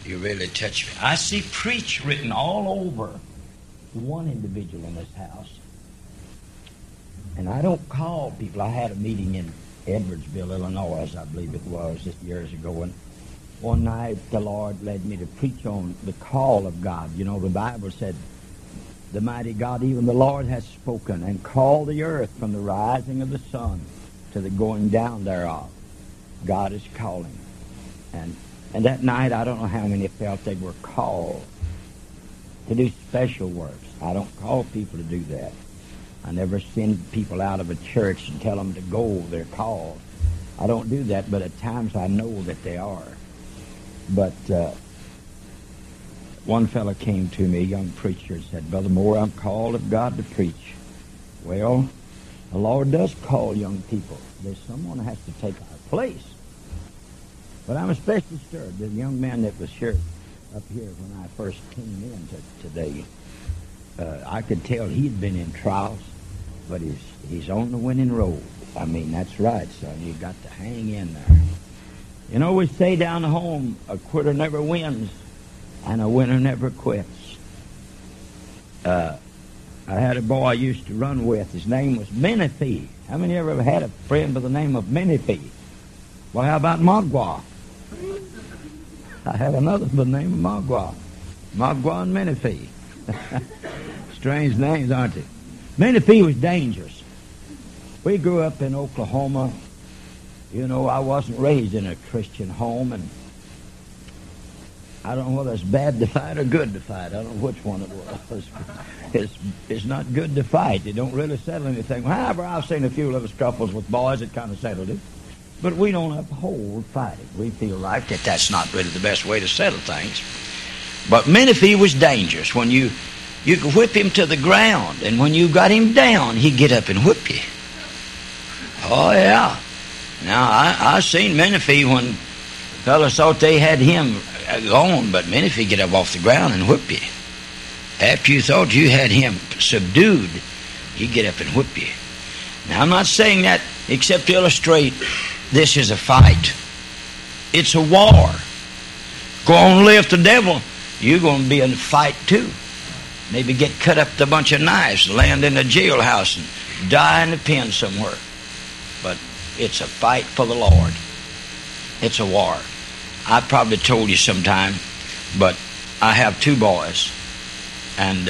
You really touch me. I see preach written all over one individual in this house. And I don't call people. I had a meeting in Edwardsville, Illinois, I believe it was, just years ago. And one night the Lord led me to preach on the call of God. You know, the Bible said, the mighty God, even the Lord, has spoken and called the earth from the rising of the sun to the going down thereof. God is calling. And that night, I don't know how many felt they were called to do special works. I don't call people to do that. I never send people out of a church and tell them to go. They're called. I don't do that, but at times I know that they are. But one fellow came to me, a young preacher, and said, Brother Moore, I'm called of God to preach. Well, the Lord does call young people. There's someone that has to take our place. But I'm especially stirred. The young man that was here up here when I first came in today, I could tell he'd been in trials, but he's on the winning road. I mean, that's right, son. You got to hang in there. You know, we say down home, a quitter never wins, and a winner never quits. I had a boy I used to run with. His name was Menifee. How many ever had a friend by the name of Menifee? Well, how about Magua? I have another by the name of Magua. Magua and Menifee. Strange names, aren't they? Menifee was dangerous. We grew up in Oklahoma. You know, I wasn't raised in a Christian home, and I don't know whether it's bad to fight or good to fight. I don't know which one it was. It's not good to fight. It don't really settle anything. However, I've seen a few little scuffles with boys that kind of settled it. But we don't uphold fighting. We feel like that's not really the best way to settle things. But Menifee was dangerous. When you could whip him to the ground, and when you got him down, he'd get up and whip you. Oh, yeah. Now, I seen Menifee when fellas thought they had him gone, but Menifee get up off the ground and whip you. After you thought you had him subdued, he'd get up and whip you. Now, I'm not saying that except to illustrate this is a fight. It's a war. Go on and live the devil, you're going to be in a fight too. Maybe get cut up with a bunch of knives, land in a jailhouse, and die in a pen somewhere. But it's a fight for the Lord. It's a war. I probably told you sometime, but I have two boys. And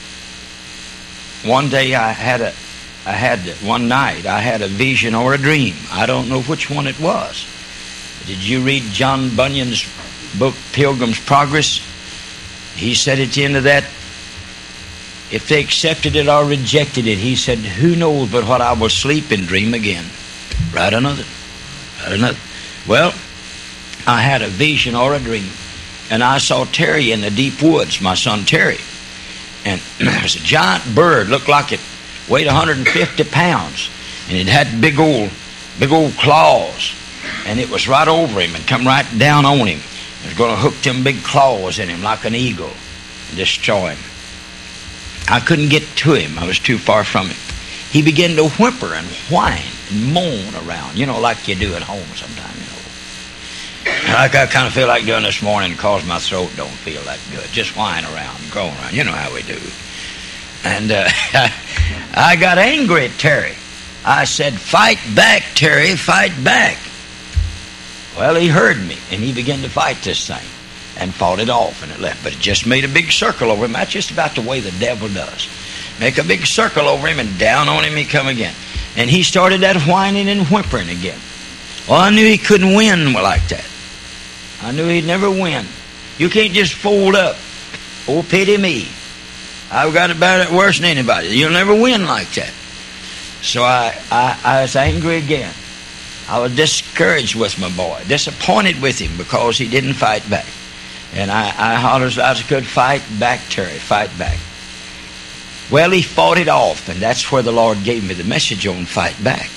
one day one night I had a vision or a dream. I don't know which one it was. Did you read John Bunyan's book, Pilgrim's Progress? He said at the end of that, if they accepted it or rejected it, he said, who knows but what I will sleep and dream again. Write another. Well, I had a vision or a dream, and I saw Terry in the deep woods, my son Terry. And there was a giant bird, looked like it weighed 150 pounds, and it had big old claws, and it was right over him and come right down on him. It was going to hook them big claws in him like an eagle and destroy him. I couldn't get to him. I was too far from him. He began to whimper and whine and moan around, like you do at home sometimes, Like I kind of feel like doing this morning because my throat don't feel that good. Just whine around, groan around. You know how we do. And I got angry at Terry. I said, fight back, Terry, fight back. Well, he heard me, and he began to fight this thing and fought it off, and it left. But it just made a big circle over him. That's just about the way the devil does. Make a big circle over him, and down on him he come again. And he started that whining and whimpering again. Well, I knew he couldn't win like that. I knew he'd never win. You can't just fold up. Oh, pity me. I've got it about it worse than anybody. You'll never win like that. So I was angry again. I was discouraged with my boy, disappointed with him because he didn't fight back. And I hollered, I could fight back, Terry, fight back. Well, he fought it off, and that's where the Lord gave me the message on fight back.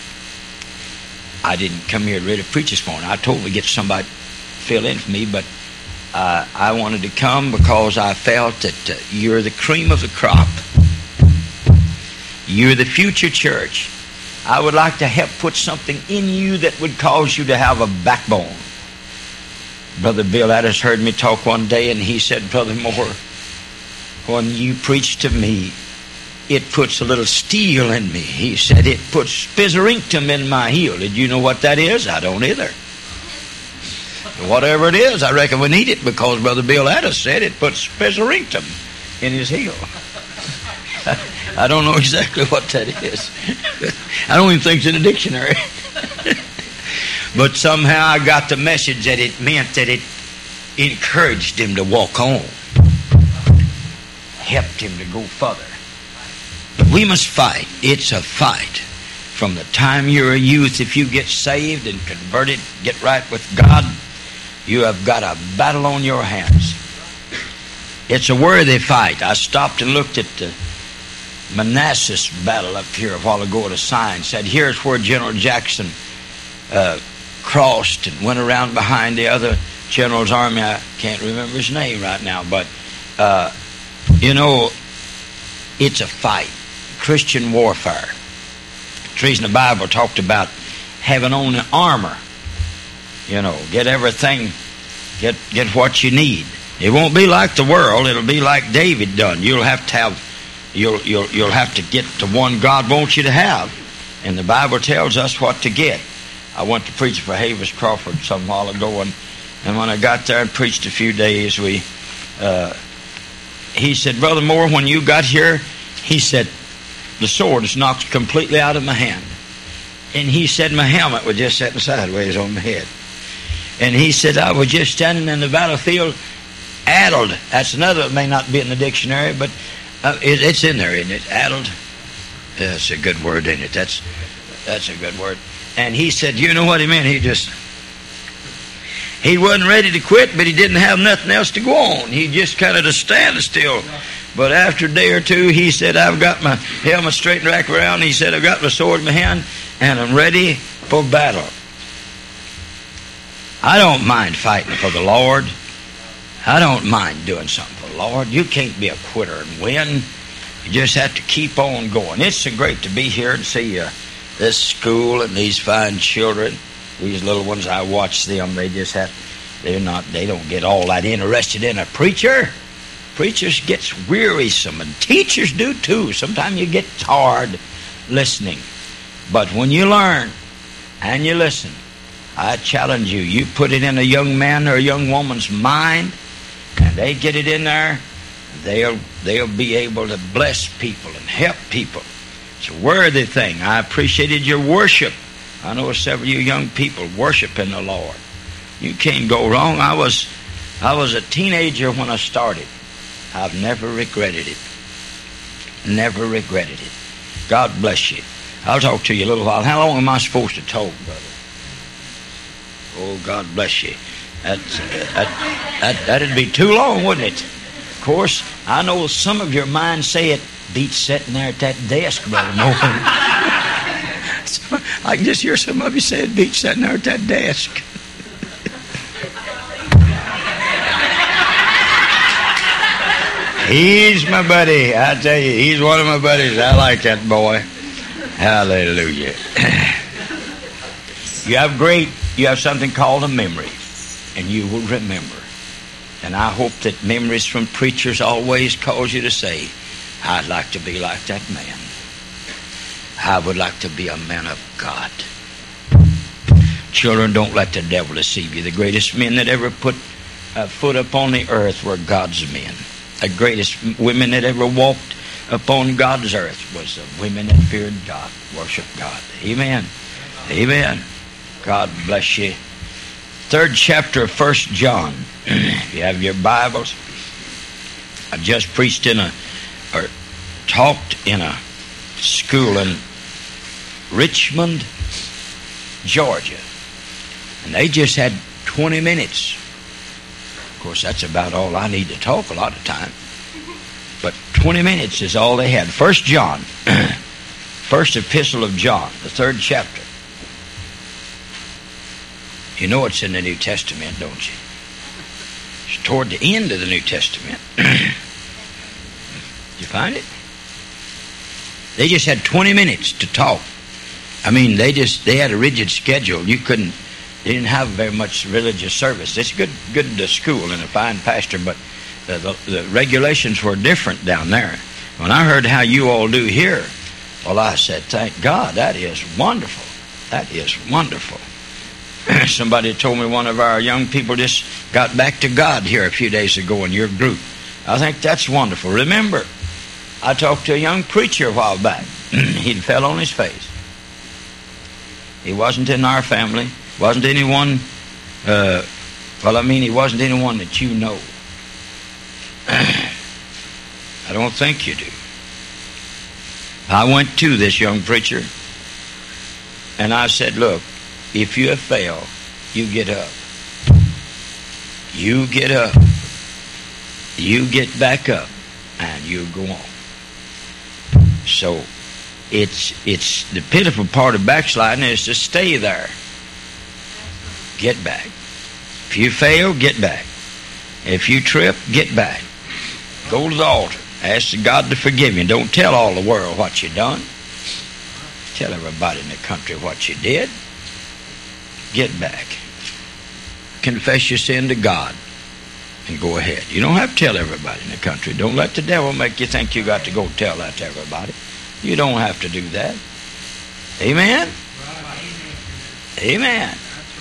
I didn't come here ready to preach this morning. I told him to get somebody to fill in for me, but I wanted to come because I felt that you're the cream of the crop. You're the future church. I would like to help put something in you that would cause you to have a backbone. Brother Bill Addis heard me talk one day, and he said, Brother Moore, when you preach to me, it puts a little steel in me. He said, it puts spizerinctum in my heel. Did you know what that is? I don't either. Whatever it is, I reckon we need it, because Brother Bill Addis said it puts spizerinctum in his heel. I don't know exactly what that is. I don't even think it's in the dictionary. But somehow I got the message that it meant that it encouraged him to walk on, helped him to go further. But we must fight. It's a fight. From the time you're a youth, if you get saved and converted, get right with God, you have got a battle on your hands. It's a worthy fight. I stopped and looked at the Manassas battle up here a while ago at a sign. Said, here's where General Jackson crossed and went around behind the other general's army. I can't remember his name right now, but you know, it's a fight. Christian warfare. The reason the Bible talked about having on the armor. You know, get everything, get what you need. It won't be like the world. It'll be like David done. You'll have to get the one God wants you to have, and the Bible tells us what to get. I went to preach for Havers Crawford some while ago, and when I got there and preached a few days, he said, Brother Moore, when you got here, he said, the sword is knocked completely out of my hand. And he said, my helmet was just sitting sideways on my head. And he said, I was just standing in the battlefield, addled. That's another that may not be in the dictionary, but it's in there, isn't it? Addled. That's a good word, isn't it? That's a good word. And he said, you know what he meant? He wasn't ready to quit, but he didn't have nothing else to go on. He just kind of to stand still. But after a day or two, he said, I've got my helmet straightened back around. He said, I've got my sword in my hand, and I'm ready for battle. I don't mind fighting for the Lord. I don't mind doing something for the Lord. You can't be a quitter and win. You just have to keep on going. It's so great to be here and see this school and these fine children. These little ones, I watch them. They don't get all that interested in a preacher. Preachers gets wearisome, and teachers do too. Sometimes you get tired listening. But when you learn and you listen, I challenge you, you put it in a young man or a young woman's mind, and they get it in there, they'll be able to bless people and help people. It's a worthy thing. I appreciated your worship. I know several of you young people worshiping the Lord. You can't go wrong. I was a teenager when I started. I've never regretted it. Never regretted it. God bless you. I'll talk to you a little while. How long am I supposed to talk, brother? Oh, God bless you. That'd be too long, wouldn't it? Of course, I know some of your minds say it beats sitting there at that desk, Brother Moore. I can just hear some of you say it beats sitting there at that desk. He's my buddy. I tell you, he's one of my buddies. I like that boy. Hallelujah. You have something called a memory, and you will remember. And I hope that memories from preachers always cause you to say, I'd like to be like that man. I would like to be a man of God. Children, don't let the devil deceive you. The greatest men that ever put a foot upon the earth were God's men. The greatest women that ever walked upon God's earth was the women that feared God, worshiped God. Amen. Amen. God bless you. 3rd chapter of 1 John. If you have your Bibles. I just preached talked in a school in Richmond, Georgia. And they just had 20 minutes. Of course, that's about all I need to talk a lot of time. But 20 minutes is all they had. 1 John, first epistle of John, the 3rd chapter. You know it's in the New Testament, don't you? It's toward the end of the New Testament. Did you find it? They just had 20 minutes to talk. I mean, they had a rigid schedule. You couldn't They didn't have very much religious service. It's a good school and a fine pastor, but the regulations were different down there. When I heard how you all do here, well, I said, thank God, that is wonderful. That is wonderful. Somebody told me one of our young people just got back to God here a few days ago in your group. I think that's wonderful. Remember, I talked to a young preacher a while back. He fell on his face. He wasn't in our family. Wasn't anyone, he wasn't anyone that you know. I don't think you do. I went to this young preacher, and I said, look, if you fail, you get up. You get up. You get back up, and you go on. So, it's the pitiful part of backsliding is to stay there. Get back. If you fail, get back. If you trip, get back. Go to the altar. Ask God to forgive you. Don't tell all the world what you done. Tell everybody in the country what you did. Get back. Confess your sin to God and go ahead. You don't have to tell everybody in the country. Don't let the devil make you think you got to go tell that to everybody. You don't have to do that. Amen? Amen.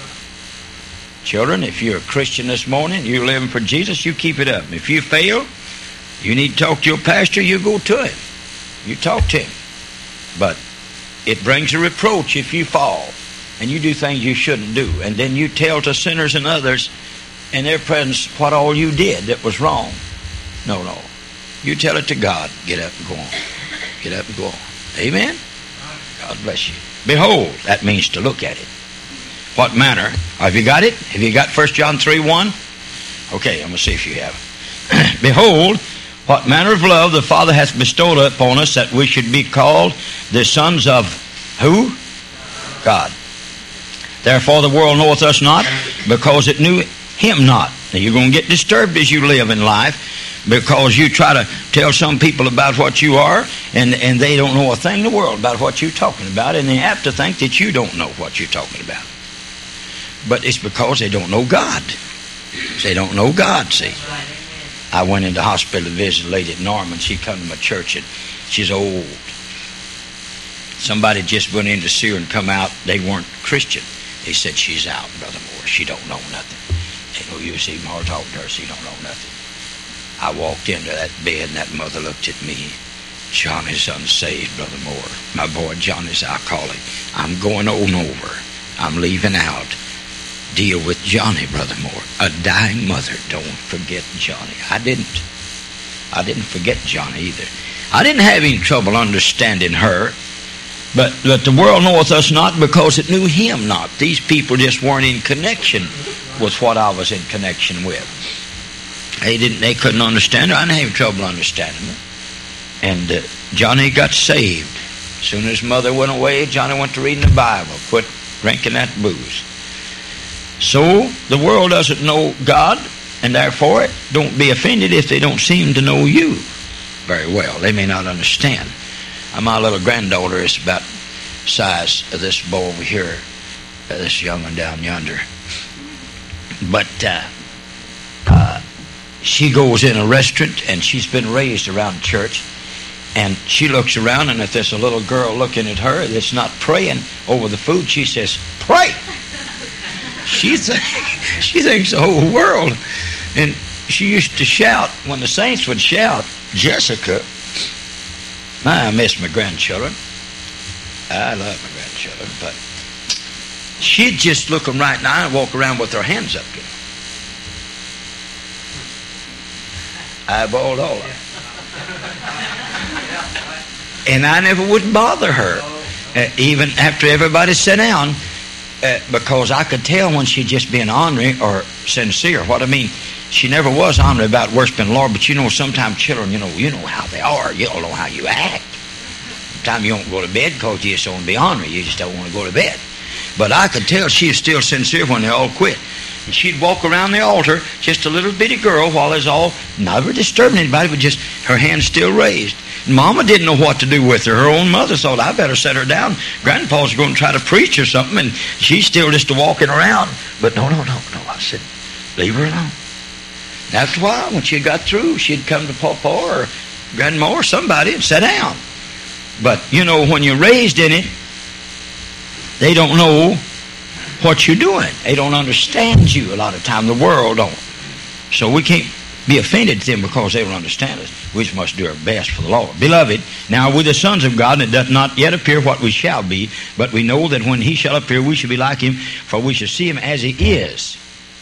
Children, if you're a Christian this morning, you're living for Jesus, you keep it up. If you fail, you need to talk to your pastor, you go to him. You talk to him. But it brings a reproach if you fall and you do things you shouldn't do. And then you tell to sinners and others in their presence what all you did that was wrong. No. You tell it to God. Get up and go on. Get up and go on. Amen? God bless you. Behold, that means to look at it. What manner? Have you got it? Have you got 1 John 3:1? Okay, I'm going to see if you have. Behold, what manner of love the Father hath bestowed upon us, that we should be called the sons of who? God. Therefore the world knoweth us not, because it knew him not. Now you're going to get disturbed as you live in life, because you try to tell some people about what you are, and they don't know a thing in the world about what you're talking about, and they have to think that you don't know what you're talking about. But it's because they don't know God. They don't know God, see. I went into hospital to visit a lady at Norman. She come to my church, and she's old. Somebody just went in to see her and come out. They weren't Christian. They said, she's out, Brother Moore. She don't know nothing. Ain't no use even more talking to her. She don't know nothing. I walked into that bed, and that mother looked at me. Johnny's unsaved, Brother Moore. My boy Johnny's, I call him. I'm going on over. I'm leaving out. Deal with Johnny, Brother Moore. A dying mother. Don't forget Johnny. I didn't forget Johnny either. I didn't have any trouble understanding her. But the world knoweth us not, because it knew him not. These people just weren't in connection with what I was in connection with. They couldn't understand her. I didn't have trouble understanding her. And Johnny got saved. As soon as his mother went away, Johnny went to reading the Bible. Quit drinking that booze. So, the world doesn't know God, and therefore, don't be offended if they don't seem to know you very well. They may not understand. My little granddaughter is about the size of this boy over here, this young one down yonder. But she goes in a restaurant, and she's been raised around church, and she looks around, and if there's a little girl looking at her that's not praying over the food, she says, pray! She thinks the whole world. And she used to shout, when the saints would shout, Jessica. I miss my grandchildren. I love my grandchildren. But she'd just look them right now and walk around with her hands up. You know. Eyeballed all of them. And I never would bother her. Even after everybody sat down. Because I could tell when she'd just been ornery or sincere. What I mean, she never was ornery about worshiping the Lord, but you know, sometimes children, you know how they are. You don't know how you act. Sometimes you don't go to bed because you just don't want to be ornery. You just don't want to go to bed. But I could tell she was still sincere when they all quit. And she'd walk around the altar, just a little bitty girl, while there's all, never disturbing anybody, but just her hands still raised. Mama didn't know what to do with her. Her own mother thought, I better set her down. Grandpa's going to try to preach or something, and she's still just walking around. But no. I said, leave her alone. After a while, when she got through, she'd come to Papa or Grandma or somebody and sit down. But, when you're raised in it, they don't know what you're doing. They don't understand you a lot of time. The world don't. So we can't be offended at them because they don't understand us. We just must do our best for the Lord. Beloved, now we're the sons of God, and it doth not yet appear what we shall be, but we know that when he shall appear, we shall be like him, for we shall see him as he is.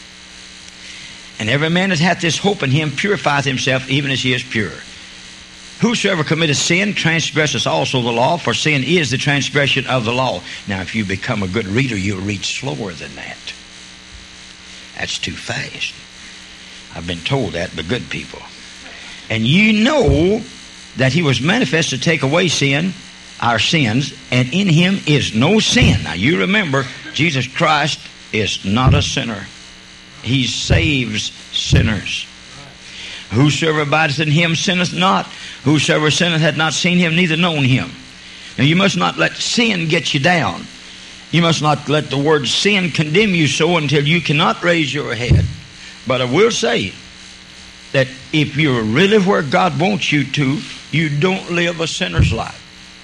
And every man that hath this hope in him purifieth himself, even as he is pure. Whosoever committeth sin transgresseth also the law, for sin is the transgression of the law. Now, if you become a good reader, you'll read slower than that. That's too fast. I've been told that by good people. And you know that he was manifest to take away sin, our sins, and in him is no sin. Now, you remember, Jesus Christ is not a sinner. He saves sinners. Whosoever abideth in him sinneth not. Whosoever sinneth hath not seen him, neither known him. Now you must not let sin get you down. You must not let the word sin condemn you so until you cannot raise your head. But I will say that if you're really where God wants you to, you don't live a sinner's life.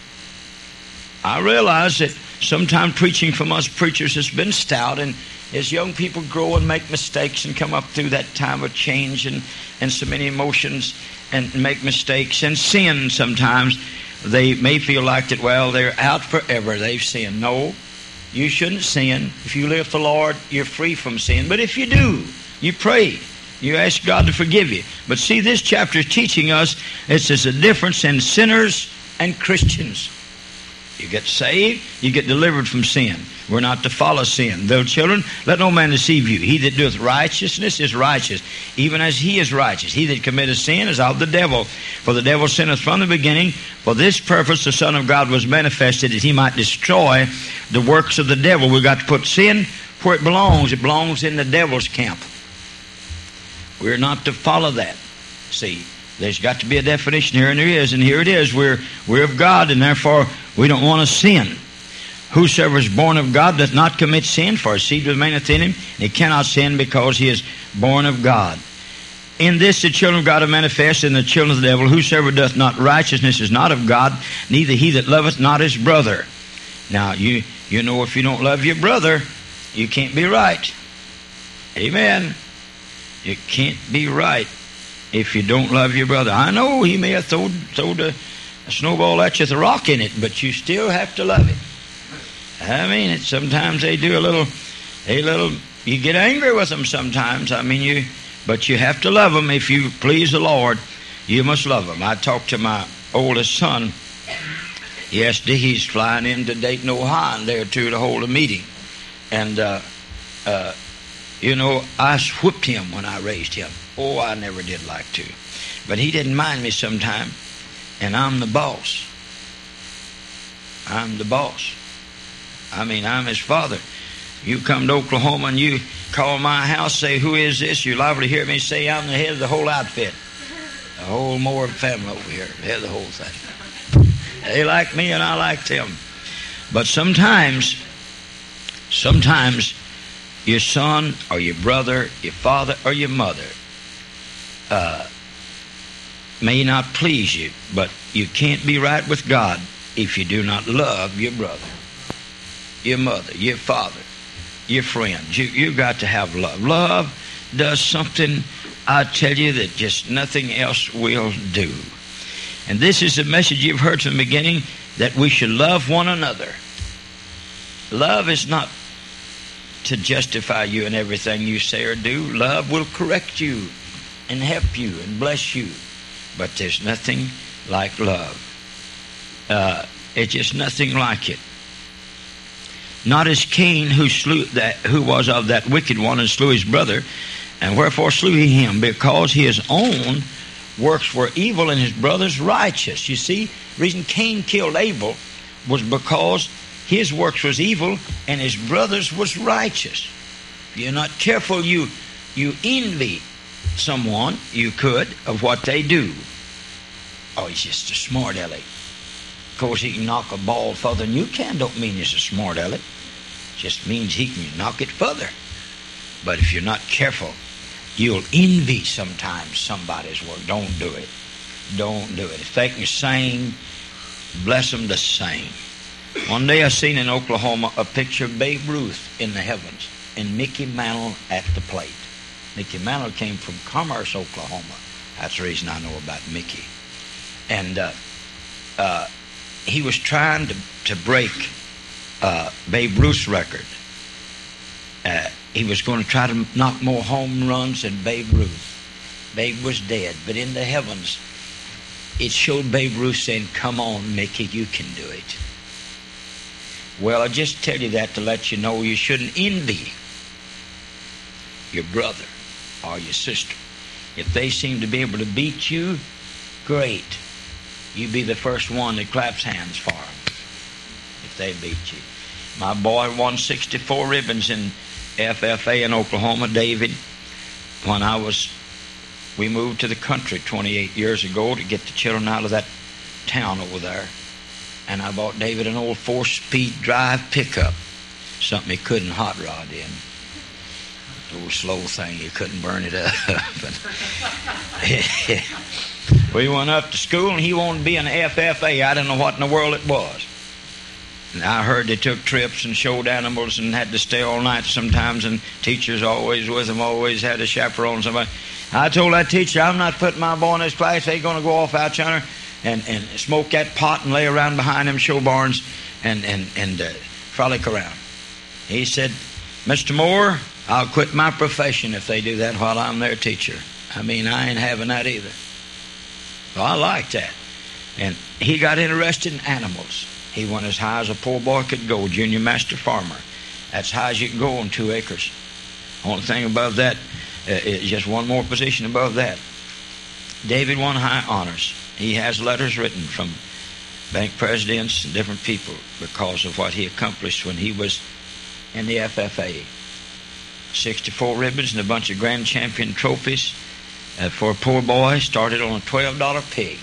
I realize that sometimes preaching from us preachers has been stout, and as young people grow and make mistakes and come up through that time of change and so many emotions and make mistakes and sin sometimes, they may feel like that, well, they're out forever. They've sinned. No, you shouldn't sin. If you live for the Lord, you're free from sin. But if you do, you pray. You ask God to forgive you. But see, this chapter is teaching us it's a difference in sinners and Christians. You get saved, you get delivered from sin. We're not to follow sin. Little children, let no man deceive you. He that doeth righteousness is righteous, even as he is righteous. He that committeth sin is of the devil. For the devil sinneth from the beginning. For this purpose the Son of God was manifested, that he might destroy the works of the devil. We've got to put sin where it belongs. It belongs in the devil's camp. We're not to follow that. See, there's got to be a definition here, and there is, and here it is. We're of God, and therefore we don't want to sin. Whosoever is born of God doth not commit sin, for his seed remaineth in him, and he cannot sin because he is born of God. In this the children of God are manifest, and the children of the devil. Whosoever doth not righteousness is not of God, neither he that loveth not his brother. Now, you know if you don't love your brother, you can't be right. Amen. You can't be right if you don't love your brother. I know he may have thrown a snowball at you with a rock in it, but you still have to love it. I mean, sometimes they do a little, you get angry with them sometimes. But you have to love them. If you please the Lord, you must love them. I talked to my oldest son yesterday. He's flying into Dayton, Ohio, and there too to hold a meeting. And, I whipped him when I raised him. Oh, I never did like to. But he didn't mind me sometime. And I'm the boss. I'm the boss. I'm his father. You come to Oklahoma and you call my house, say, who is this? You're liable to hear me say I'm the head of the whole outfit. The whole Moore family over here, the head of the whole thing. They like me and I like them. But sometimes your son or your brother, your father or your mother may not please you, but you can't be right with God if you do not love your brother, your mother, your father, your friends. You've got to have love. Love does something, I tell you, that just nothing else will do. And this is the message you've heard from the beginning, that we should love one another. Love is not to justify you in everything you say or do. Love will correct you and help you and bless you. But there's nothing like love. It's just nothing like it. Not as Cain, who was of that wicked one and slew his brother. And wherefore slew he him? Because his own works were evil and his brother's righteous. You see, the reason Cain killed Abel was because his works was evil and his brother's was righteous. If you're not careful, you envy someone, you could, of what they do. Oh, he's just a smart aleck. Of course, he can knock a ball further than you can. Don't mean he's a smart aleck. Just means he can knock it further. But if you're not careful, you'll envy sometimes somebody's work. Don't do it. Don't do it. If they can sing, bless them to sing. One day I seen in Oklahoma a picture of Babe Ruth in the heavens and Mickey Mantle at the plate. Mickey Mantle came from Commerce, Oklahoma. That's the reason I know about Mickey. And he was trying to break Babe Ruth's record. He was going to try to knock more home runs than Babe Ruth. Babe was dead, but in the heavens, it showed Babe Ruth saying, "Come on, Mickey, you can do it." Well, I just tell you that to let you know you shouldn't envy your brother or your sister. If they seem to be able to beat you, great. You be the first one that claps hands for them if they beat you. My boy won 64 ribbons in FFA in Oklahoma, David. When we moved to the country 28 years ago to get the children out of that town over there. And I bought David an old 4-speed drive pickup, something he couldn't hot rod in. An old slow thing, you couldn't burn it up. We went up to school and he wanted to be an FFA. I didn't know what in the world it was. And I heard they took trips and showed animals and had to stay all night sometimes, and teachers always with them, always had to chaperone somebody. I told that teacher, I'm not putting my boy in this class. They're going to go off out yonder and smoke that pot and lay around behind them show barns and frolic around. He said, "Mr. Moore, I'll quit my profession if they do that while I'm their teacher." I mean, I ain't having that either. Well, I like that. And he got interested in animals. He went as high as a poor boy could go, junior master farmer. That's high as you can go on 2 acres. Only thing above that is just one more position above that. David won high honors. He has letters written from bank presidents and different people because of what he accomplished when he was in the FFA. 64 ribbons and a bunch of grand champion trophies for a poor boy. Started on a $12 pig.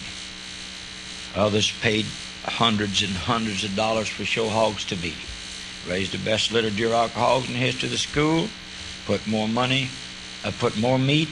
Others paid hundreds and hundreds of dollars for show hogs to meet him. Raised the best litter Duroc hogs in the history of the school. Put more meat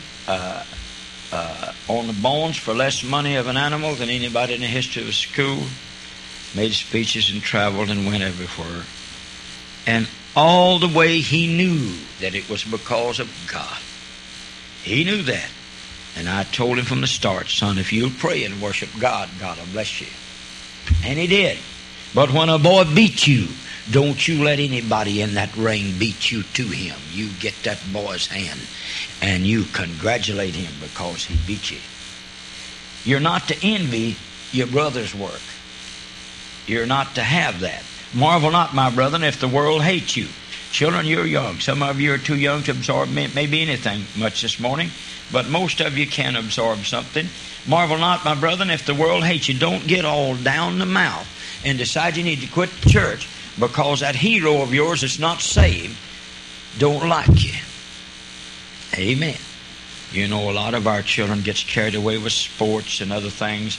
on the bones for less money of an animal than anybody in the history of the school. Made speeches and traveled and went everywhere. And all the way he knew that it was because of God. He knew that. And I told him from the start, "Son, if you'll pray and worship God, God will bless you." And he did. But when a boy beats you, don't you let anybody in that ring beat you to him. You get that boy's hand and you congratulate him because he beat you. You're not to envy your brother's work. You're not to have that. Marvel not, my brethren, if the world hates you. Children, you're young. Some of you are too young to absorb maybe anything much this morning, but most of you can absorb something. Marvel not, my brethren, if the world hates you. Don't get all down the mouth and decide you need to quit the church because that hero of yours that's not saved don't like you. Amen. You know, a lot of our children gets carried away with sports and other things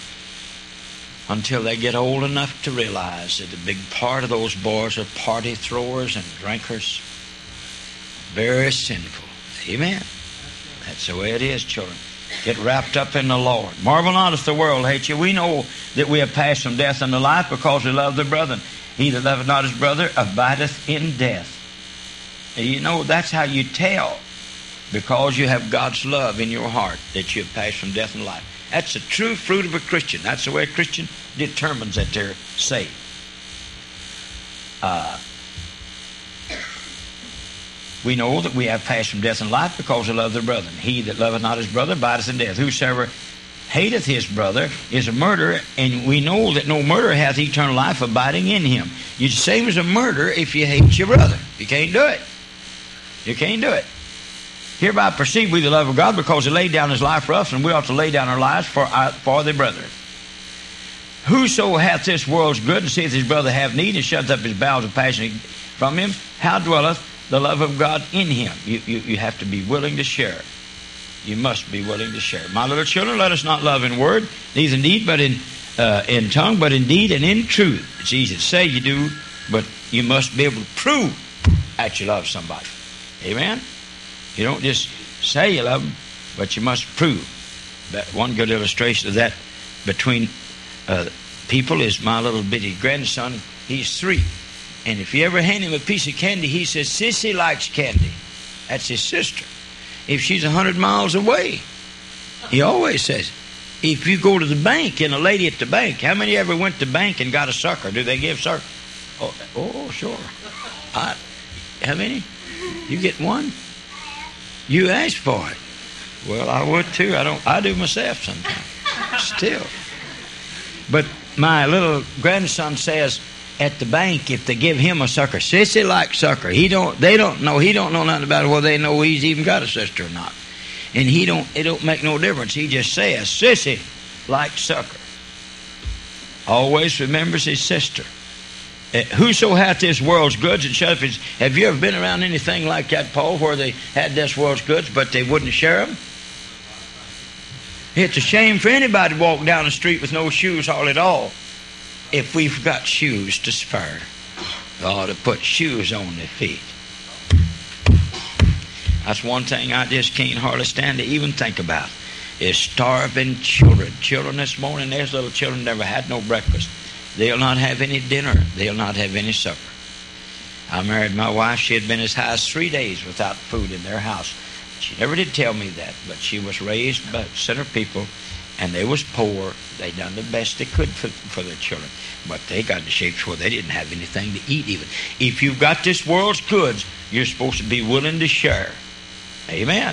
until they get old enough to realize that a big part of those boys are party throwers and drinkers. Very sinful. Amen. That's the way it is, children. Get wrapped up in the Lord. Marvel not if the world hates you. We know that we have passed from death unto life because we love the brethren. He that loveth not his brother abideth in death. And you know, that's how you tell, because you have God's love in your heart, that you have passed from death and life. That's the true fruit of a Christian. That's the way a Christian determines that they're saved. We know that we have passed from death and life because we love the brethren. He that loveth not his brother abideth in death. Whosoever hateth his brother is a murderer, and we know that no murderer hath eternal life abiding in him. You're the same as a murderer if you hate your brother. You can't do it. You can't do it. Hereby perceive we the love of God, because he laid down his life for us, and we ought to lay down our lives for the brethren. Whoso hath this world's good, and seeth his brother have need, and shuts up his bowels of passion from him, how dwelleth the love of God in him? You have to be willing to share. You must be willing to share. My little children, let us not love in word, neither in deed, but in tongue, but in deed and in truth. It's easy to say you do, but you must be able to prove that you love somebody. Amen? You don't just say you love them, but you must prove. That one good illustration of that between people is my little bitty grandson. He's 3. And if you ever hand him a piece of candy, he says, Sissy likes candy. That's his sister. If she's 100 miles away, he always says, if you go to the bank and a lady at the bank, how many ever went to the bank and got a sucker? Do they give sucker? Oh sure. How many? You get one? You asked for it. Well, I would too. I do myself sometimes. Still. But my little grandson says at the bank, if they give him a sucker, Sissy likes sucker. He don't know nothing about it, whether they know he's even got a sister or not. And it don't make no difference. He just says, Sissy likes sucker. Always remembers his sister. Whoso hath this world's goods and shut up his... Have you ever been around anything like that, Paul, where they had this world's goods, but they wouldn't share them? It's a shame for anybody to walk down the street with no shoes all at all. If we've got shoes to spare, we ought to put shoes on their feet. That's one thing I just can't hardly stand to even think about, is starving children. Children this morning, there's little children never had no breakfast. They'll not have any dinner. They'll not have any supper. I married my wife. She had been as high as 3 days without food in their house. She never did tell me that, but she was raised by sinner people, and they was poor. They done the best they could for their children. But they got in shape where they didn't have anything to eat even. If you've got this world's goods, you're supposed to be willing to share. Amen.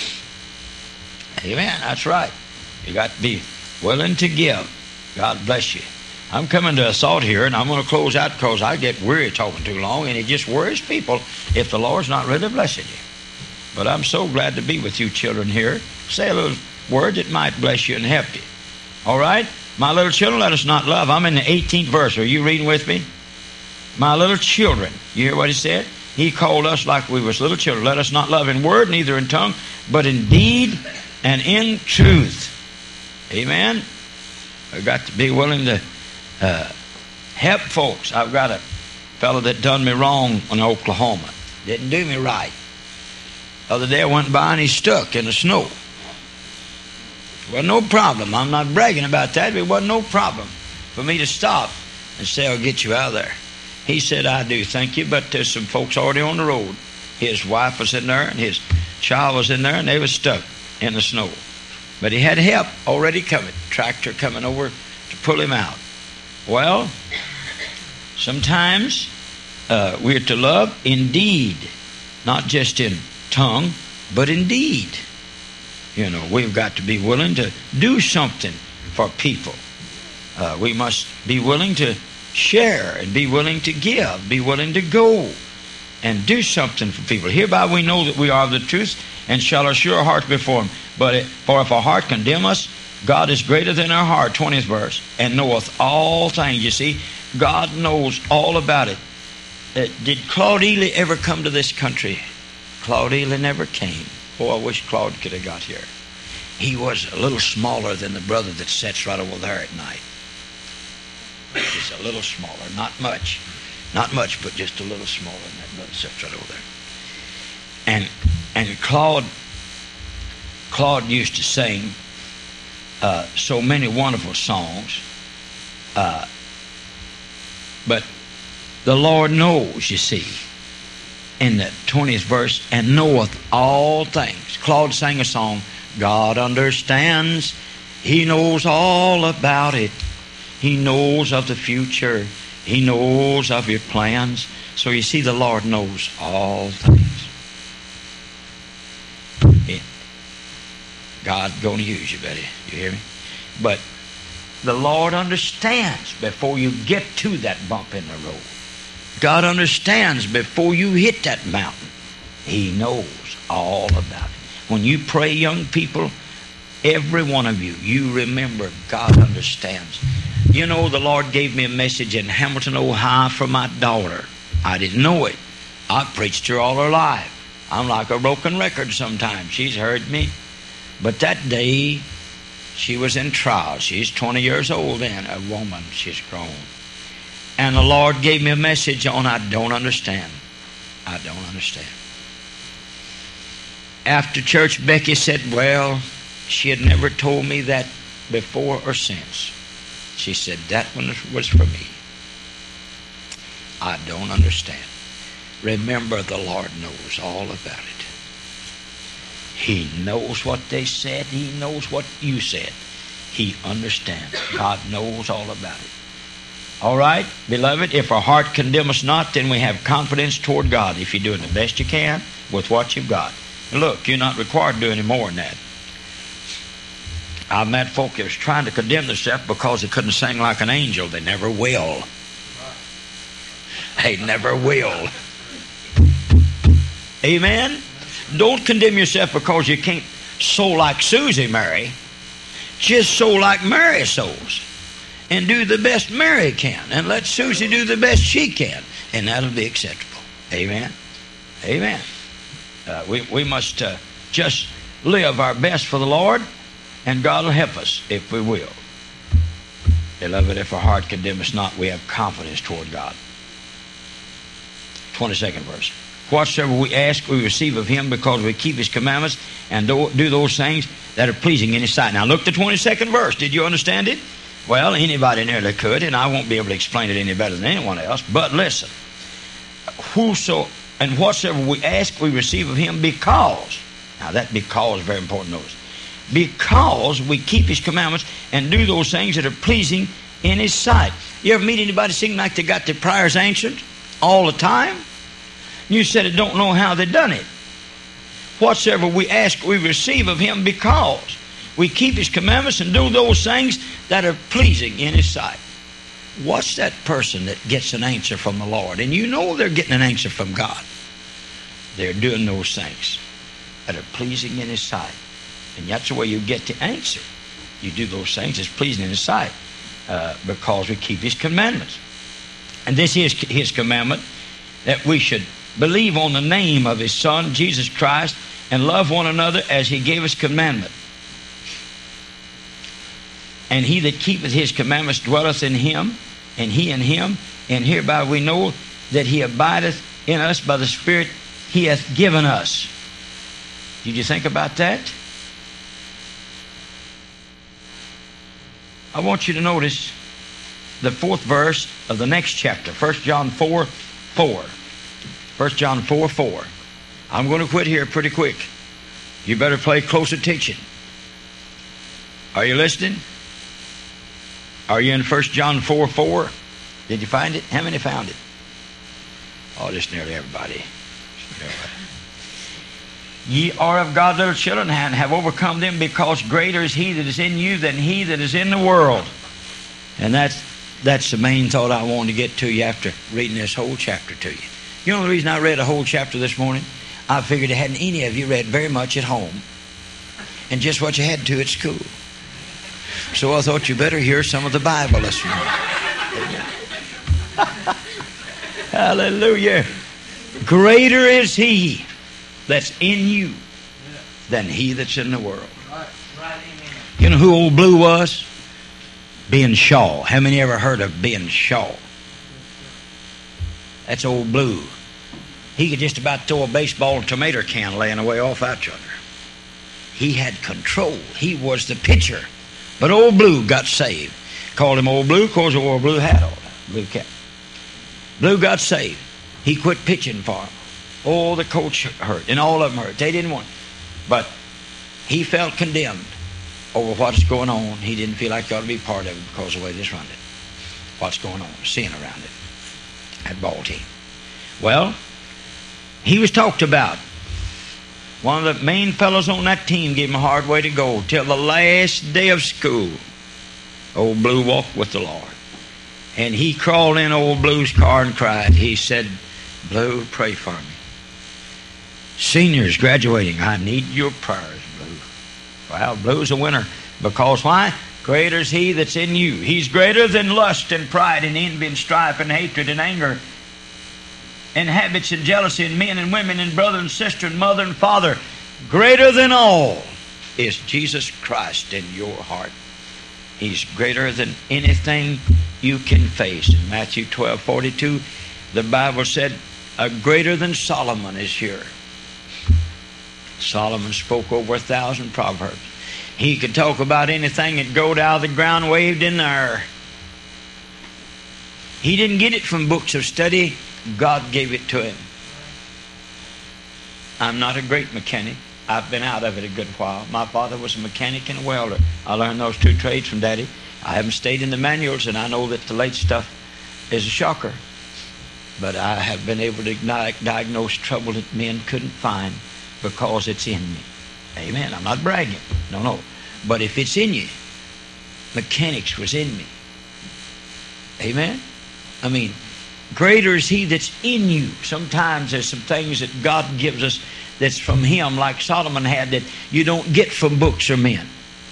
Amen. That's right. You got to be willing to give. God bless you. I'm coming to a thought here, and I'm going to close out because I get weary talking too long, and it just worries people if the Lord's not really blessing you. But I'm so glad to be with you children here. Say a little word that might bless you and help you. All right? My little children, let us not love. I'm in the 18th verse. Are you reading with me? My little children. You hear what he said? He called us like we was little children. Let us not love in word, neither in tongue, but in deed and in truth. Amen? I've got to be willing to help folks. I've got a fellow that done me wrong in Oklahoma. Didn't do me right. The other day I went by and he stuck in the snow. Wasn't no problem. I'm not bragging about that, but it wasn't no problem for me to stop and say, I'll get you out of there. He said, I do, thank you, but there's some folks already on the road. His wife was in there and his child was in there, and they was stuck in the snow. But he had help already coming, tractor coming over to pull him out. Well, sometimes we're to love in deed, not just in tongue, but in deed. You know, we've got to be willing to do something for people. We must be willing to share and be willing to give, be willing to go and do something for people. Hereby we know that we are of the truth and shall assure our hearts before him. For if our heart condemn us, God is greater than our heart, 20th verse, and knoweth all things. You see, God knows all about it. Did Claude Ely ever come to this country? Claude Ely never came. Oh, I wish Claude could have got here. He was a little smaller than the brother that sits right over there at night. Just a little smaller, not much. Not much, but just a little smaller than that brother sits right over there. And Claude used to sing so many wonderful songs. But the Lord knows, you see, in the 20th verse, and knoweth all things. Claude sang a song, God understands, He knows all about it. He knows of the future. He knows of your plans. So you see, the Lord knows all things. God's going to use you, buddy. You hear me? But the Lord understands before you get to that bump in the road. God understands before you hit that mountain. He knows all about it. When you pray, young people, every one of you, you remember God understands. You know, the Lord gave me a message in Hamilton, Ohio for my daughter. I didn't know it. I preached her all her life. I'm like a broken record sometimes. She's heard me. But that day, she was in trial. She's 20 years old then, a woman. She's grown. And the Lord gave me a message on, I don't understand. I don't understand. After church, Becky said, well, she had never told me that before or since. She said, that one was for me. I don't understand. Remember, the Lord knows all about it. He knows what they said. He knows what you said. He understands. God knows all about it. All right, beloved, if our heart condemn us not, then we have confidence toward God if you're doing the best you can with what you've got. Look, you're not required to do any more than that. I've met folk that was trying to condemn themselves because they couldn't sing like an angel. They never will. They never will. Amen? Don't condemn yourself because you can't sow like Susie Mary. Just sow like Mary sows. And do the best Mary can. And let Susie do the best she can. And that'll be acceptable. Amen? Amen. We must just live our best for the Lord. And God will help us if we will. Beloved, if our heart condemn us not, we have confidence toward God. 22nd verse. Whatsoever we ask, we receive of Him, because we keep His commandments and do those things that are pleasing in His sight. Now look at the 22nd verse. Did you understand it? Well, anybody nearly could, and I won't be able to explain it any better than anyone else. But listen. And whatsoever we ask, we receive of Him, because. Now that because is very important to notice. Because we keep His commandments and do those things that are pleasing in His sight. You ever meet anybody seem like they got their prayers answered all the time? You said, I don't know how they done it. Whatsoever we ask, we receive of Him, because we keep His commandments and do those things that are pleasing in His sight. What's that person that gets an answer from the Lord? And you know they're getting an answer from God. They're doing those things that are pleasing in His sight. And that's the way you get the answer. You do those things that's pleasing in His sight, because we keep His commandments. And this is His commandment, that we should believe on the name of His Son, Jesus Christ, and love one another as He gave us commandment. And he that keepeth His commandments dwelleth in Him, and He in Him. And hereby we know that He abideth in us by the Spirit He hath given us. Did you think about that? I want you to notice the 4th verse of the next chapter, 1 John 4:4. 1 John 4:4. I'm going to quit here pretty quick. You better pay close attention. Are you listening? Are you in 1 John 4:4? Did you find it? How many found it? Oh, just nearly everybody. Ye are of God little children, and have overcome them, because greater is He that is in you than he that is in the world. And that's the main thought I wanted to get to you after reading this whole chapter to you. You know the reason I read a whole chapter this morning? I figured it hadn't any of you read very much at home, and just what you had to at school. So I thought you better hear some of the Bible this morning. Hallelujah. Greater is He that's in you than he that's in the world. You know who old Blue was? Ben Shaw. How many ever heard of Ben Shaw? That's old Blue. He could just about throw a baseball and tomato can laying away off out yonder. He had control. He was the pitcher. But old Blue got saved. Called him old Blue because he wore a blue hat all the time. Blue cap. Blue got saved. He quit pitching for him. Oh, the coach hurt, and all of them hurt. They didn't want it. But he felt condemned over what's going on. He didn't feel like he ought to be part of it because of the way this run it. What's going on, seeing around it. That ball team. Well, he was talked about. One of the main fellows on that team gave him a hard way to go till the last day of school. Old Blue walked with the Lord. And he crawled in old Blue's car and cried. He said, Blue, pray for me. Seniors graduating, I need your prayers, Blue. Well, Blue's a winner. Because why? Greater is He that's in you. He's greater than lust and pride and envy and strife and hatred and anger and habits and jealousy and men and women and brother and sister and mother and father. Greater than all. is Jesus Christ in your heart. He's greater than anything you can face. In Matthew 12:42, the Bible said, greater than Solomon is here. Solomon spoke over 1,000 proverbs. He could talk about anything that growed out of the ground, waved in the air. He didn't get it from books of study. God gave it to him. I'm not a great mechanic. I've been out of it a good while. My father was a mechanic and a welder. I learned those two trades from Daddy. I haven't stayed in the manuals, and I know that the late stuff is a shocker. But I have been able to diagnose trouble that men couldn't find because it's in me. Amen. I'm not bragging. No. But if it's in you, mechanics was in me. Amen. I mean, greater is He that's in you. Sometimes there's some things that God gives us that's from Him, like Solomon had, that you don't get from books or men.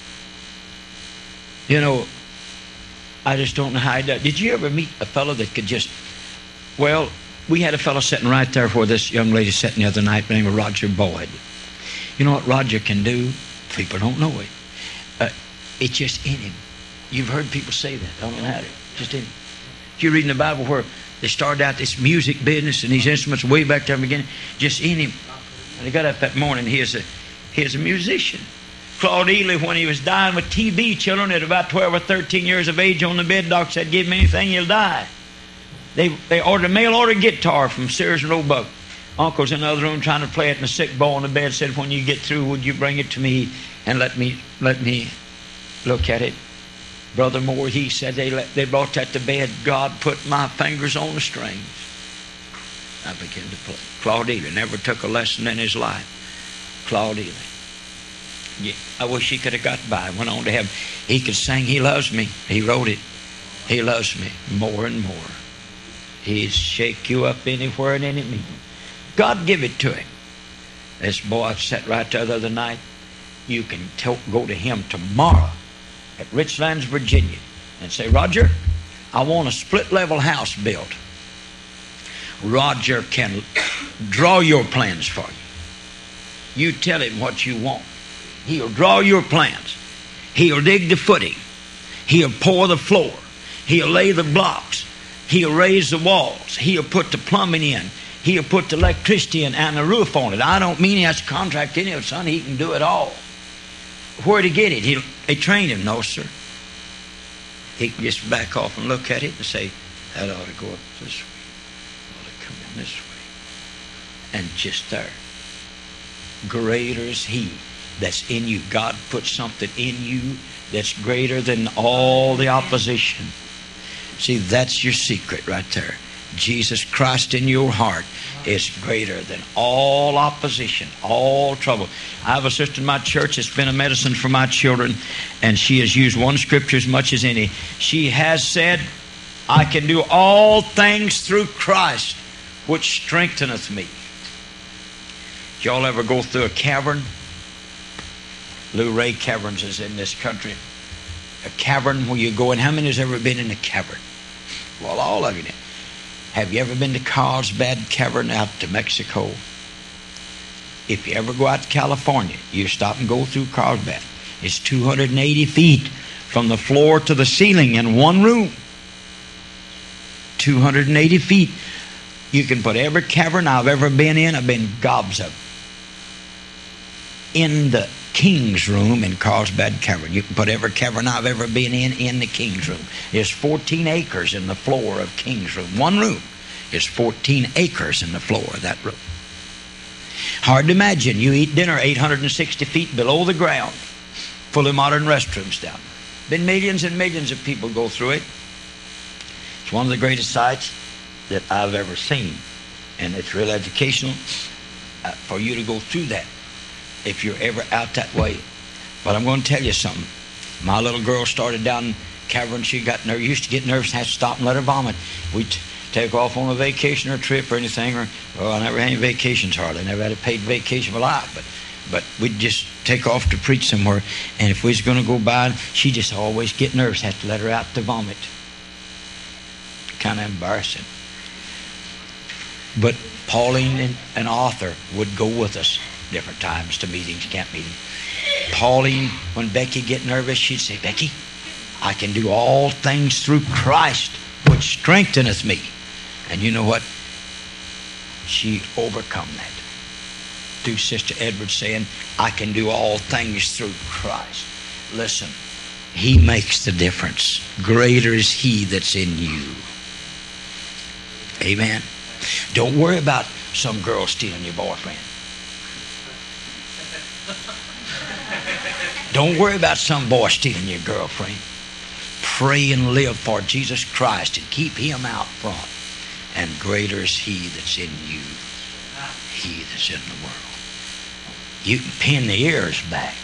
You know, I just don't know how he does. Did you ever meet a fellow that could just... Well, we had a fellow sitting right there where this young lady sitting the other night by the name of Roger Boyd. You know what Roger can do? People don't know it. It's just in him. You've heard people say that. I don't know how to. Just in him. If you read in the Bible where they started out this music business and these instruments way back there in the beginning, just in him. And he got up that morning, he is a musician. Claude Ely, when he was dying with TB, children at about 12 or 13 years of age on the bed, doc said, give him anything, he'll die. They ordered a mail-order guitar from Sears and Roebuck. Uncle's in the other room trying to play it, and the sick boy on the bed said, when you get through, would you bring it to me and let me look at it? Brother Moore, he said they brought that to bed. God put my fingers on the strings. I began to play. Claude Ely never took a lesson in his life. Claude Ely. Yeah, I wish he could have got by. Went on to heaven. He could sing, He loves me. He wrote it. He loves me more and more. He'd shake you up anywhere and any meeting. God give it to him. This boy I sat right there the other night. You can go to him tomorrow at Richlands, Virginia, and say, Roger, I want a split-level house built. Roger can draw your plans for you. You tell him what you want. He'll draw your plans. He'll dig the footing. He'll pour the floor. He'll lay the blocks. He'll raise the walls. He'll put the plumbing in. He'll put the electricity in and the roof on it. I don't mean he has to contract any of it, son. He can do it all. Where'd he get it? They trained him. No, sir. He can just back off and look at it and say, that ought to go up this way. Ought to come in this way. And just there. Greater is He that's in you. God put something in you that's greater than all the opposition. See, that's your secret right there. Jesus Christ in your heart is greater than all opposition, all trouble. I have a sister in my church that's been a medicine for my children, and she has used one scripture as much as any. She has said, I can do all things through Christ, which strengtheneth me. Did y'all ever go through a cavern? Lou Ray Caverns is in this country. A cavern where you go in. How many has ever been in a cavern? Well, all of you. Have you ever been to Carlsbad Cavern out to Mexico? If you ever go out to California, you stop and go through Carlsbad. It's 280 feet from the floor to the ceiling in one room. 280 feet. You can put every cavern I've ever been in. I've been gobs of. In the King's Room in Carlsbad Cavern. You can put every cavern I've ever been in the King's Room. There's 14 acres in the floor of King's Room. One room is 14 acres in the floor of that room. Hard to imagine. You eat dinner 860 feet below the ground. Fully modern restrooms down there. Been millions and millions of people go through it. It's one of the greatest sights that I've ever seen. And it's real educational for you to go through that, if you're ever out that way. But I'm going to tell you something. My little girl started down cavern. She used to get nervous and have to stop and let her vomit. We'd take off on a vacation or a trip or anything. I never had any vacations hardly. I never had a paid vacation of my life. But we'd just take off to preach somewhere. And if we was going to go by, she'd just always get nervous. Have to let her out to vomit. Kind of embarrassing. But Pauline and Arthur would go with us different times to meetings, camp meetings. Pauline, when Becky get nervous, she'd say, Becky, I can do all things through Christ, which strengtheneth me. And you know what? She overcome that through Sister Edwards saying, I can do all things through Christ. Listen, He makes the difference. Greater is He that's in you. Amen. Don't worry about some girl stealing your boyfriend. Don't worry about some boy stealing your girlfriend. Pray and live for Jesus Christ and keep Him out front. And greater is He that's in you, He that's in the world. You can pin the ears back.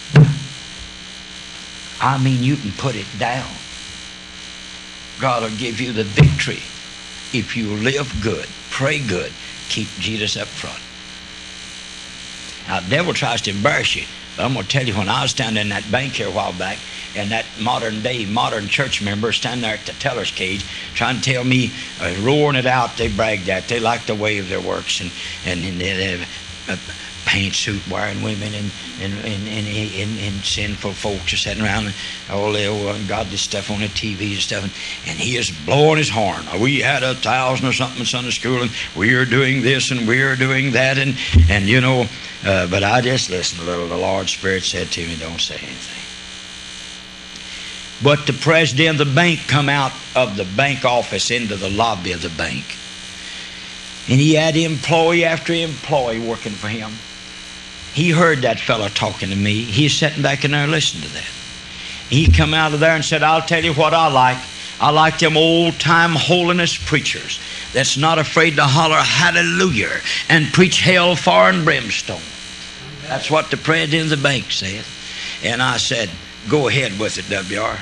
I mean, you can put it down. God will give you the victory if you live good, pray good, keep Jesus up front. Now, the devil tries to embarrass you. But I'm going to tell you, when I was standing in that bank here a while back, and that modern church member standing there at the teller's cage trying to tell me, roaring it out, they bragged that. They like the way of their works, and they have pantsuit wearing women and sinful folks are sitting around and all the ungodly stuff on the TV and stuff. And he is blowing his horn. We had 1,000 or something in Sunday school, and we are doing this and we are doing that. And you know, but I just listened a little. The Lord's Spirit said to me, don't say anything. But the president of the bank come out of the bank office into the lobby of the bank. And he had employee after employee working for him. He heard that fellow talking to me. He's sitting back in there listening to that. He come out of there and said, I'll tell you what I like. I like them old-time holiness preachers that's not afraid to holler hallelujah and preach hell, fire, and brimstone. That's what the president of the bank said. And I said, go ahead with it, W.R.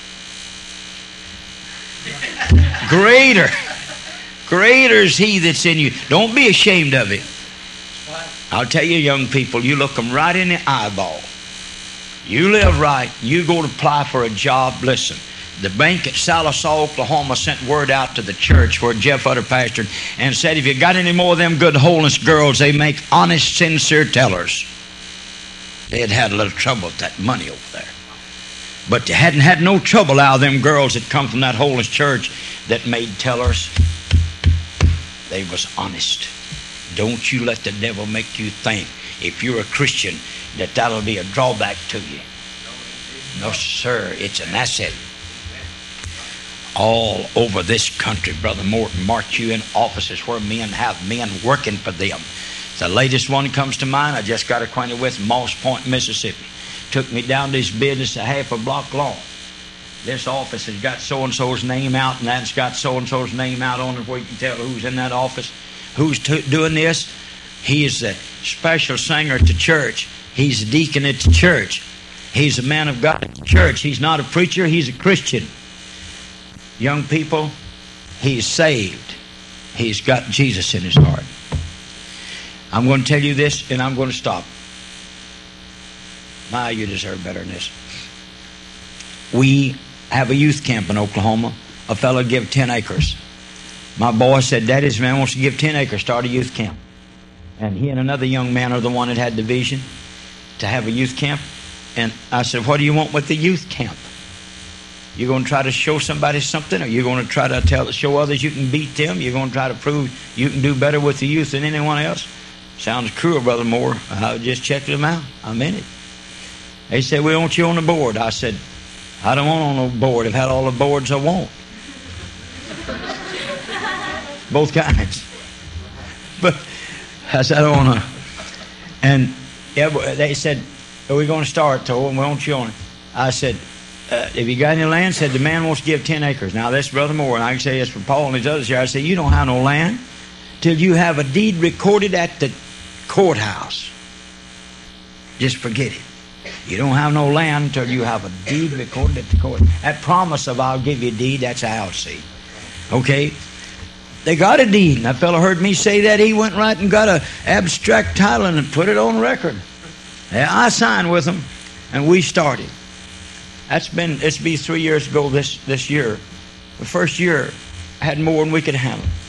Greater is He that's in you. Don't be ashamed of it. I'll tell you, young people, you look them right in the eyeball. You live right. You go to apply for a job. Listen, the bank at Sallisaw, Oklahoma sent word out to the church where Jeff Utter pastored and said, if you got any more of them good holiness girls, they make honest, sincere tellers. They had had a little trouble with that money over there. But they hadn't had no trouble out of them girls that come from that holiness church that made tellers. They was honest. Don't you let the devil make you think, if you're a Christian, that that'll be a drawback to you. No, sir. It's an asset. All over this country, Brother Morton, mark you in offices where men have men working for them. The latest one comes to mind, I just got acquainted with, Moss Point, Mississippi. Took me down to this business a half a block long. This office has got so-and-so's name out, and that's got so-and-so's name out on it, where you can tell who's in that office. Who's doing this? He is a special singer at the church. He's a deacon at the church. He's a man of God at the church. He's not a preacher. He's a Christian. Young people, he's saved. He's got Jesus in his heart. I'm going to tell you this, and I'm going to stop. My, you deserve better than this. We have a youth camp in Oklahoma. A fellow gave 10 acres. My boy said, Daddy, this man wants to give 10 acres, start a youth camp. And he and another young man are the one that had the vision to have a youth camp. And I said, what do you want with the youth camp? You're going to try to show somebody something, or you're going to try to show others you can beat them? You're going to try to prove you can do better with the youth than anyone else? Sounds cruel, Brother Moore. I just checked them out. I'm in it. They said, we want you on the board. I said, I don't want on the board. I've had all the boards I want. Both kinds. But I said, I don't want to. And they said, are we going to start? So we want you on it. I said, have you got any land? Said, the man wants to give 10 acres. Now, that's Brother Moore, and I can say this for Paul and these others here. I said, you don't have no land till you have a deed recorded at the courthouse. Just forget it. You don't have no land until you have a deed recorded at the court. That promise of I'll give you a deed, that's how I'll see. Okay? They got a deed. And that fellow heard me say that. He went right and got an abstract title and put it on record. Yeah, I signed with them, and we started. It's be 3 years ago this year. The first year had more than we could handle.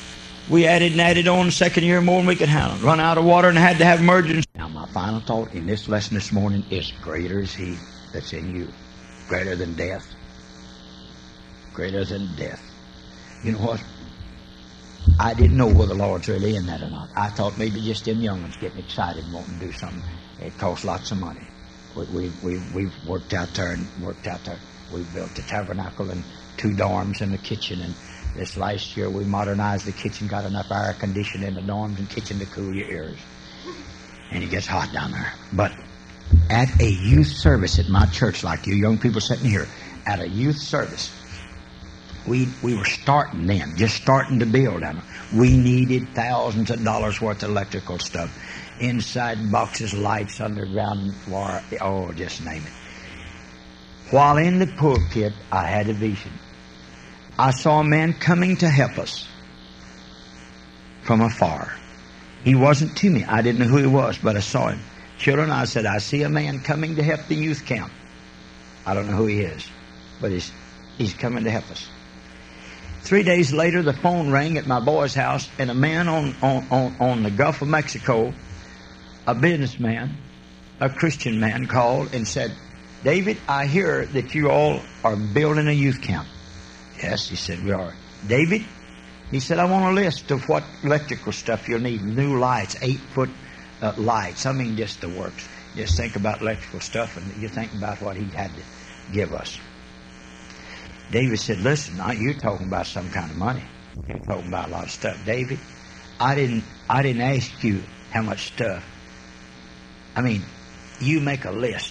We added on the second year more than we could handle. Run out of water and had to have emergency. Now my final thought in this lesson this morning is greater is He that's in you. Greater than death. Greater than death. You know what? I didn't know whether the Lord's really in that or not. I thought maybe just them young ones getting excited and wanting to do something. It costs lots of money. We've worked out there and worked out there. We built the tabernacle and 2 dorms and the kitchen. And this last year we modernized the kitchen, got enough air conditioning in the dorms and kitchen to cool your ears. And it gets hot down there. But at a youth service at my church, like you young people sitting here, at a youth service, we were starting then, just starting to build down there. We needed thousands of dollars worth of electrical stuff. Inside boxes, lights, underground wire, oh, just name it. While in the pulpit, I had a vision. I saw a man coming to help us from afar. He wasn't to me. I didn't know who he was, but I saw him. Children, I said, I see a man coming to help the youth camp. I don't know who he is, but he's coming to help us. 3 days later, the phone rang at my boy's house, and a man on the Gulf of Mexico, a businessman, a Christian man, called and said, David, I hear that you all are building a youth camp. Yes, he said, we are. David, he said, I want a list of what electrical stuff you'll need. New lights, 8-foot lights. I mean, just the works. Just think about electrical stuff, and you think about what he had to give us. David said, listen, you're talking about some kind of money. You're talking about a lot of stuff. David, I didn't ask you how much stuff. I mean, you make a list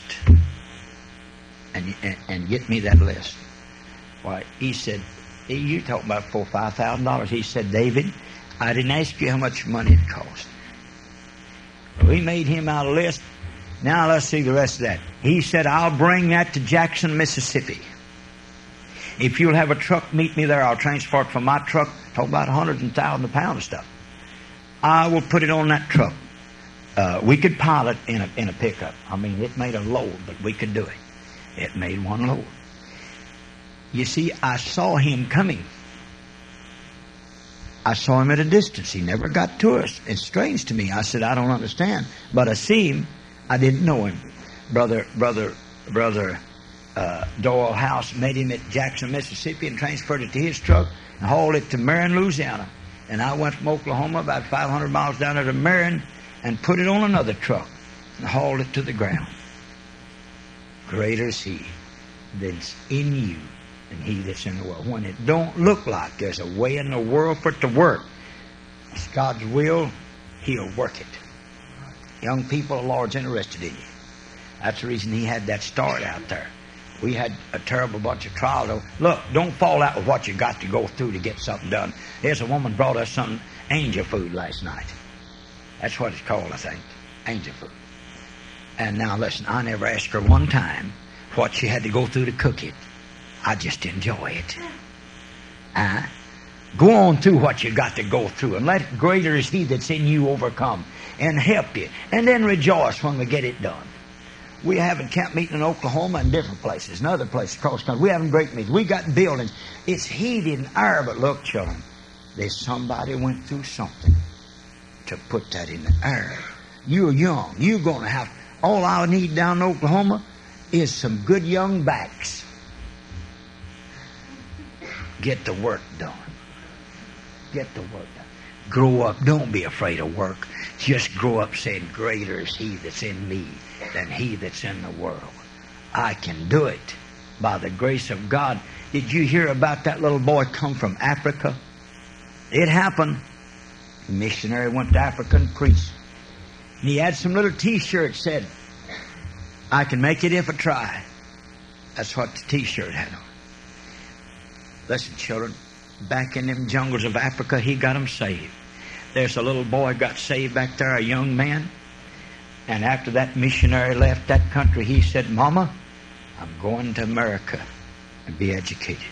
and get me that list. Why, he said, you talking about $4,000 or $5,000. He said, David, I didn't ask you how much money it cost. We made him out a list. Now let's see the rest of that. He said, I'll bring that to Jackson, Mississippi. If you'll have a truck meet me there, I'll transport from my truck, talk about 100,000 pounds of stuff. I will put it on that truck. We could pile it in a pickup. I mean, it made a load, but we could do it. It made one load. You see, I saw him coming. I saw him at a distance. He never got to us. It's strange to me. I said, I don't understand. But I see him. I didn't know him. Brother Doyle House met him at Jackson, Mississippi, and transferred it to his truck and hauled it to Marion, Louisiana. And I went from Oklahoma about 500 miles down there to Marion and put it on another truck and hauled it to the ground. Greater is He that's in you than he that's in the world. When it don't look like there's a way in the world for it to work, it's God's will, He'll work it. Young people, the Lord's interested in you. That's the reason He had that start out there. We had a terrible bunch of trials. Look, don't fall out with what you got to go through to get something done. There's a woman brought us some angel food last night. That's what it's called, I think. Angel food. And now listen, I never asked her one time what she had to go through to cook it. I just enjoy it. Go on through what you got to go through, and let greater is He that's in you overcome and help you. And then rejoice when we get it done. We having camp meeting in Oklahoma and different places and other places across the country. We having great meetings. We got buildings. It's heated and air, but look, children, there's somebody went through something to put that in the air. You're young. You're going to have, all I need down in Oklahoma is some good young backs. Get the work done. Get the work done. Grow up. Don't be afraid of work. Just grow up saying, greater is He that's in me than he that's in the world. I can do it by the grace of God. Did you hear about that little boy come from Africa? It happened. A missionary went to Africa and preached. And he had some little t-shirt said, I can make it if I try. That's what the t-shirt had on. Listen, children, back in them jungles of Africa, he got them saved. There's a little boy got saved back there, a young man. And after that missionary left that country, he said, Mama, I'm going to America and be educated.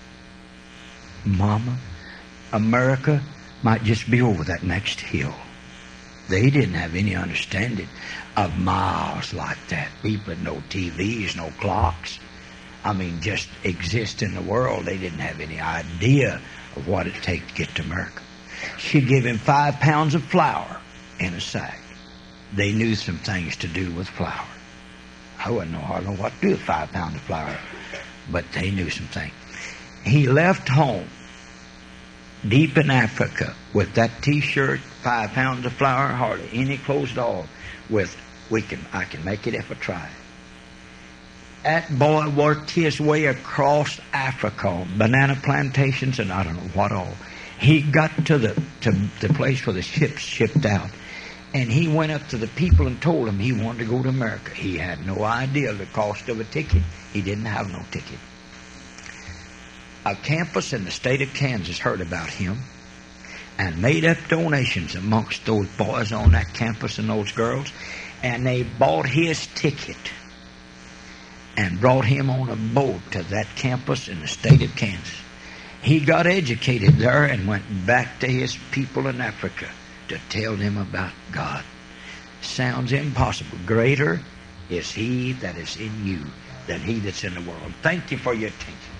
Mama, America might just be over that next hill. They didn't have any understanding of miles like that. People had no TVs, no clocks. I mean, just exist in the world. They didn't have any idea of what it takes to get to America. She gave him 5 pounds of flour in a sack. They knew some things to do with flour. I wouldn't know hardly what to do with 5 pounds of flour, but they knew some things. He left home deep in Africa with that T-shirt, 5 pounds of flour, hardly any clothes at all. I can make it if I try. That boy worked his way across Africa on banana plantations and I don't know what all. He got to the place where the ships shipped out, and he went up to the people and told them he wanted to go to America. He had no idea the cost of a ticket. He didn't have no ticket. A campus in the state of Kansas heard about him and made up donations amongst those boys on that campus and those girls, and they bought his ticket and brought him on a boat to that campus in the state of Kansas. He got educated there and went back to his people in Africa to tell them about God. Sounds impossible. Greater is He that is in you than he that's in the world. Thank you for your attention.